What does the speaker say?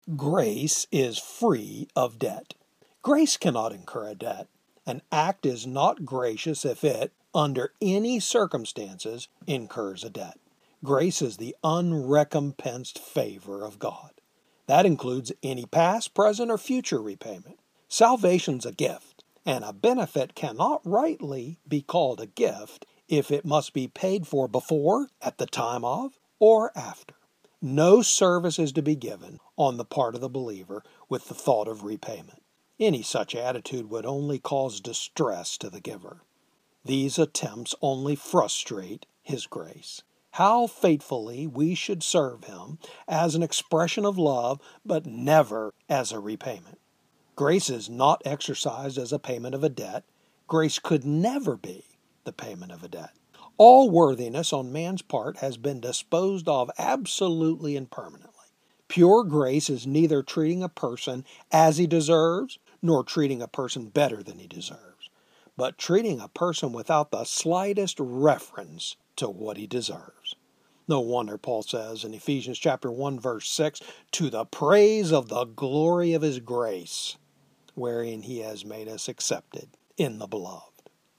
Grace is free of debt. Grace cannot incur a debt. An act is not gracious if it, under any circumstances, incurs a debt. Grace is the unrecompensed favor of God. That includes any past, present, or future repayment. Salvation's a gift, and a benefit cannot rightly be called a gift if it must be paid for before, at the time of, or after. No service is to be given on the part of the believer with the thought of repayment. Any such attitude would only cause distress to the giver. These attempts only frustrate His grace. How faithfully we should serve Him as an expression of love, but never as a repayment. Grace is not exercised as a payment of a debt. Grace could never be the payment of a debt. All worthiness on man's part has been disposed of absolutely and permanently. Pure grace is neither treating a person as he deserves, nor treating a person better than he deserves, but treating a person without the slightest reference to what he deserves. No wonder Paul says in Ephesians chapter 1, verse 6, "To the praise of the glory of His grace, wherein He has made us accepted in the Beloved."